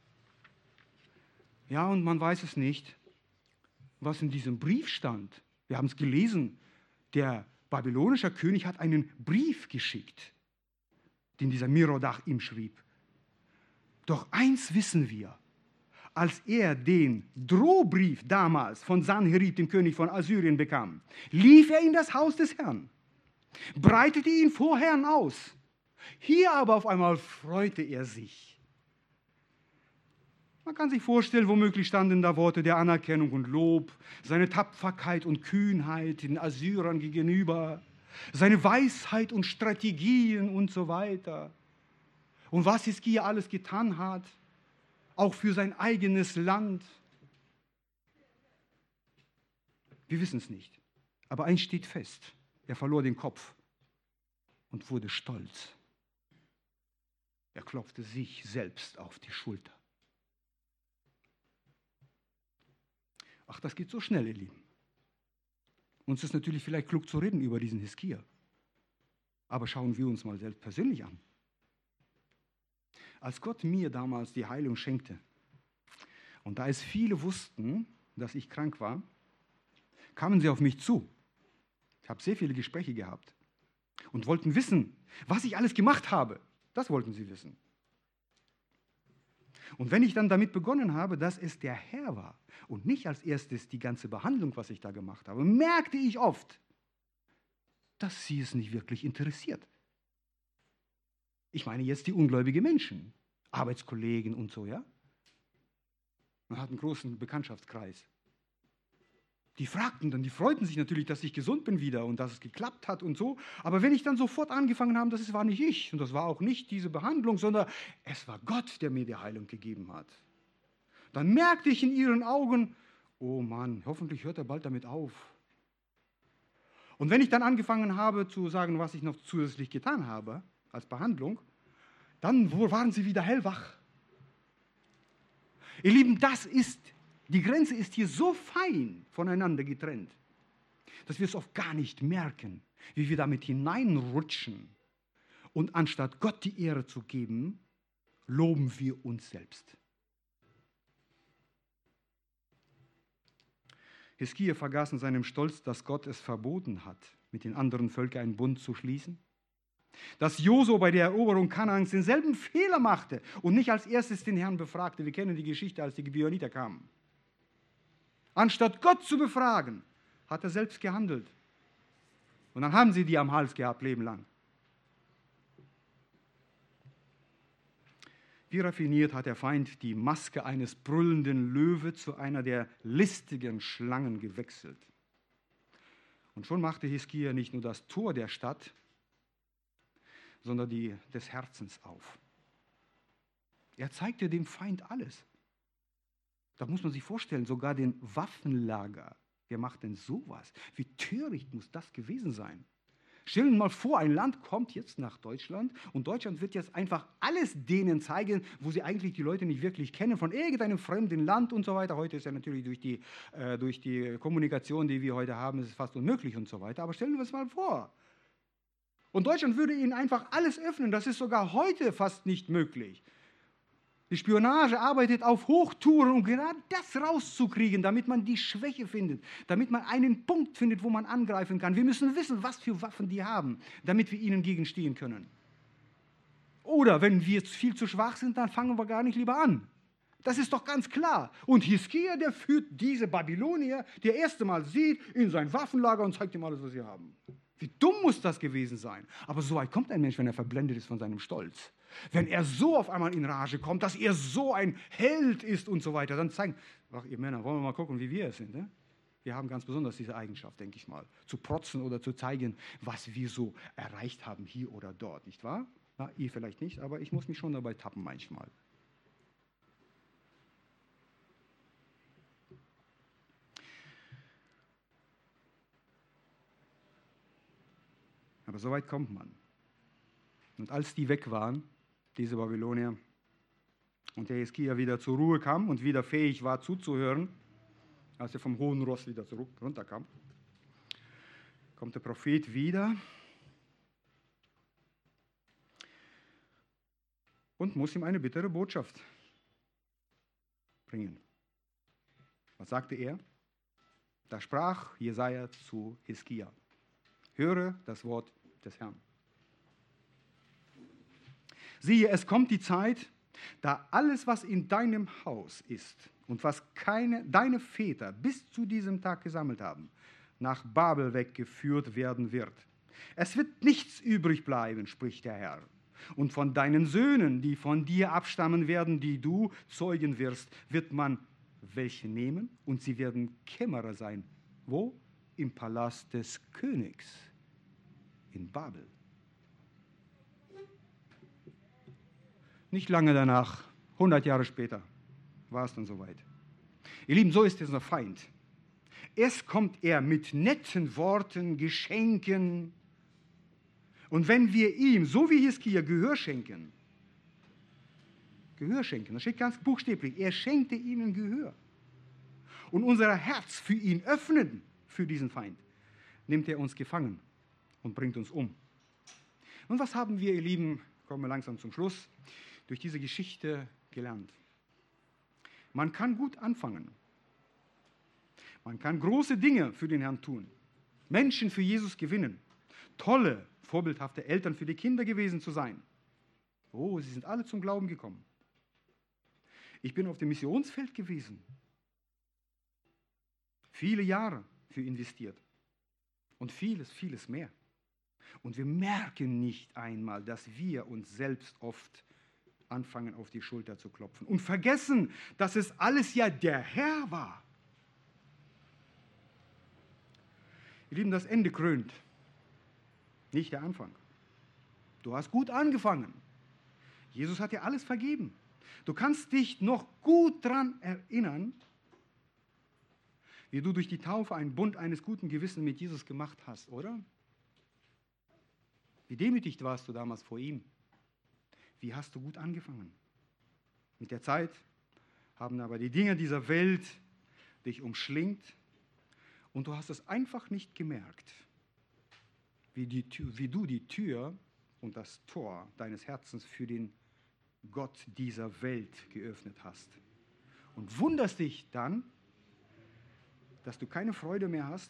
Ja, und man weiß es nicht, was in diesem Brief stand. Wir haben es gelesen, der babylonische König hat einen Brief geschickt, den dieser Merodach ihm schrieb. Doch eins wissen wir, als er den Drohbrief damals von Sanherib, dem König von Assyrien, bekam, lief er in das Haus des Herrn, breitete ihn vor Herrn aus. Hier aber auf einmal freute er sich. Man kann sich vorstellen, womöglich standen da Worte der Anerkennung und Lob, seine Tapferkeit und Kühnheit den Assyrern gegenüber, seine Weisheit und Strategien und so weiter. Und was Hiskia alles getan hat, auch für sein eigenes Land. Wir wissen es nicht. Aber eins steht fest, er verlor den Kopf und wurde stolz. Er klopfte sich selbst auf die Schulter. Ach, das geht so schnell, ihr Lieben. Uns ist natürlich vielleicht klug zu reden über diesen Hiskia. Aber schauen wir uns mal selbst persönlich an. Als Gott mir damals die Heilung schenkte Und da es viele wussten, dass ich krank war, kamen sie auf mich zu. Ich habe sehr viele Gespräche gehabt und wollten wissen, was ich alles gemacht habe. Das wollten sie wissen. Und wenn ich dann damit begonnen habe, dass es der Herr war und nicht als erstes die ganze Behandlung, was ich da gemacht habe, merkte ich oft, dass sie es nicht wirklich interessiert. Ich meine jetzt die ungläubigen Menschen, Arbeitskollegen und so, ja? Man hat einen großen Bekanntschaftskreis. Die fragten dann, die freuten sich natürlich, dass ich gesund bin wieder und dass es geklappt hat und so. Aber wenn ich dann sofort angefangen habe, das war nicht ich und das war auch nicht diese Behandlung, sondern es war Gott, der mir die Heilung gegeben hat. Dann merkte ich in ihren Augen, oh Mann, hoffentlich hört er bald damit auf. Und wenn ich dann angefangen habe zu sagen, was ich noch zusätzlich getan habe als Behandlung, dann waren sie wieder hellwach. Ihr Lieben, das ist, die Grenze ist hier so fein voneinander getrennt, dass wir es oft gar nicht merken, wie wir damit hineinrutschen. Und anstatt Gott die Ehre zu geben, loben wir uns selbst. Hiskia vergaß in seinem Stolz, dass Gott es verboten hat, mit den anderen Völkern einen Bund zu schließen. Dass Josua bei der Eroberung Kanaans denselben Fehler machte und nicht als erstes den Herrn befragte. Wir kennen die Geschichte, als die Gibeoniter kamen. Anstatt Gott zu befragen, hat er selbst gehandelt. Und dann haben sie die am Hals gehabt, Leben lang. Wie raffiniert hat der Feind die Maske eines brüllenden Löwe zu einer der listigen Schlangen gewechselt. Und schon machte Hiskia nicht nur das Tor der Stadt, sondern die des Herzens auf. Er zeigte dem Feind alles. Da muss man sich vorstellen, sogar den Waffenlager. Wer macht denn sowas? Wie töricht muss das gewesen sein? Stellen Sie mal vor, ein Land kommt jetzt nach Deutschland und Deutschland wird jetzt einfach alles denen zeigen, wo sie eigentlich die Leute nicht wirklich kennen, von irgendeinem fremden Land und so weiter. Heute ist ja natürlich durch die, äh, durch die Kommunikation, die wir heute haben, ist es fast unmöglich und so weiter. Aber stellen wir es mal vor. Und Deutschland würde ihnen einfach alles öffnen. Das ist sogar heute fast nicht möglich. Die Spionage arbeitet auf Hochtouren, um gerade das rauszukriegen, damit man die Schwäche findet, damit man einen Punkt findet, wo man angreifen kann. Wir müssen wissen, was für Waffen die haben, damit wir ihnen gegenstehen können. Oder wenn wir viel zu schwach sind, dann fangen wir gar nicht lieber an. Das ist doch ganz klar. Und Hiskia, der führt diese Babylonier, der erste Mal sieht, in sein Waffenlager und zeigt ihm alles, was sie haben. Wie dumm muss das gewesen sein? Aber so weit kommt ein Mensch, wenn er verblendet ist von seinem Stolz. Wenn er so auf einmal in Rage kommt, dass er so ein Held ist und so weiter, dann zeigen, ach ihr Männer, wollen wir mal gucken, wie wir es sind. Ne? Wir haben ganz besonders diese Eigenschaft, denke ich mal, zu protzen oder zu zeigen, was wir so erreicht haben hier oder dort, nicht wahr? Na, ihr vielleicht nicht, aber ich muss mich schon dabei tappen manchmal. Aber so weit kommt man. Und als die weg waren, diese Babylonier, und der Hiskia wieder zur Ruhe kam und wieder fähig war zuzuhören, als er vom hohen Ross wieder zurück, runterkam, kommt der Prophet wieder und muss ihm eine bittere Botschaft bringen. Was sagte er? Da sprach Jesaja zu Hiskia: Höre das Wort des Herrn. Siehe, es kommt die Zeit, da alles, was in deinem Haus ist und was keine, deine Väter bis zu diesem Tag gesammelt haben, nach Babel weggeführt werden wird. Es wird nichts übrig bleiben, spricht der Herr. Und von deinen Söhnen, die von dir abstammen werden, die du zeugen wirst, wird man welche nehmen und sie werden Kämmerer sein. Wo? Im Palast des Königs in Babel. Nicht lange danach, hundert Jahre später, war es dann soweit. Ihr Lieben, so ist dieser Feind. Erst kommt er mit netten Worten, Geschenken. Und wenn wir ihm, so wie Hiskia, Gehör schenken, Gehör schenken, das steht ganz buchstäblich, er schenkte ihnen Gehör. Und unser Herz für ihn öffnen, für diesen Feind, nimmt er uns gefangen und bringt uns um. Und was haben wir, ihr Lieben, kommen wir langsam zum Schluss, durch diese Geschichte gelernt? Man kann gut anfangen. Man kann große Dinge für den Herrn tun. Menschen für Jesus gewinnen. Tolle, vorbildhafte Eltern für die Kinder gewesen zu sein. Oh, sie sind alle zum Glauben gekommen. Ich bin auf dem Missionsfeld gewesen. Viele Jahre für investiert. Und vieles, vieles mehr. Und wir merken nicht einmal, dass wir uns selbst oft anfangen, auf die Schulter zu klopfen. Und vergessen, dass es alles ja der Herr war. Ihr Lieben, das Ende krönt. Nicht der Anfang. Du hast gut angefangen. Jesus hat dir alles vergeben. Du kannst dich noch gut daran erinnern, wie du durch die Taufe einen Bund eines guten Gewissens mit Jesus gemacht hast, oder? Wie demütig warst du damals vor ihm? Wie hast du gut angefangen? Mit der Zeit haben aber die Dinge dieser Welt dich umschlingt und du hast es einfach nicht gemerkt, wie, die Tür, wie du die Tür und das Tor deines Herzens für den Gott dieser Welt geöffnet hast. Und wunderst dich dann, dass du keine Freude mehr hast,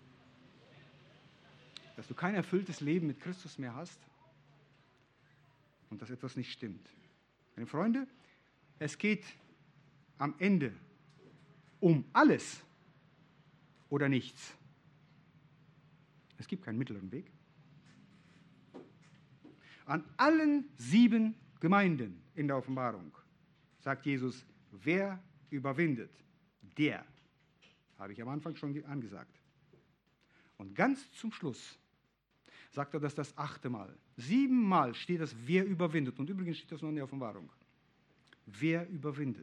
dass du kein erfülltes Leben mit Christus mehr hast und dass etwas nicht stimmt. Meine Freunde, es geht am Ende um alles oder nichts. Es gibt keinen mittleren Weg. An allen sieben Gemeinden in der Offenbarung sagt Jesus, wer überwindet, der, habe ich am Anfang schon angesagt. Und ganz zum Schluss sagt er das das achte Mal. Siebenmal steht das, wer überwindet. Und übrigens steht das noch in der Offenbarung. Wer überwindet.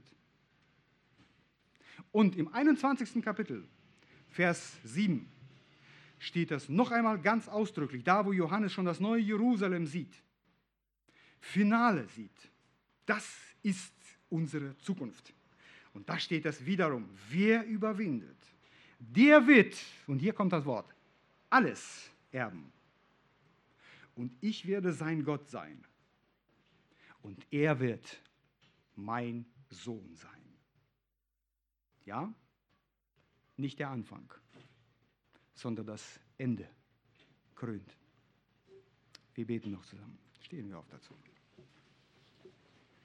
Und im einundzwanzigsten Kapitel, Vers sieben, steht das noch einmal ganz ausdrücklich, da wo Johannes schon das neue Jerusalem sieht, Finale sieht. Das ist unsere Zukunft. Und da steht das wiederum, wer überwindet, der wird, und hier kommt das Wort, alles erben. Und ich werde sein Gott sein. Und er wird mein Sohn sein. Ja? Nicht der Anfang, sondern das Ende krönt. Wir beten noch zusammen. Stehen wir auf dazu.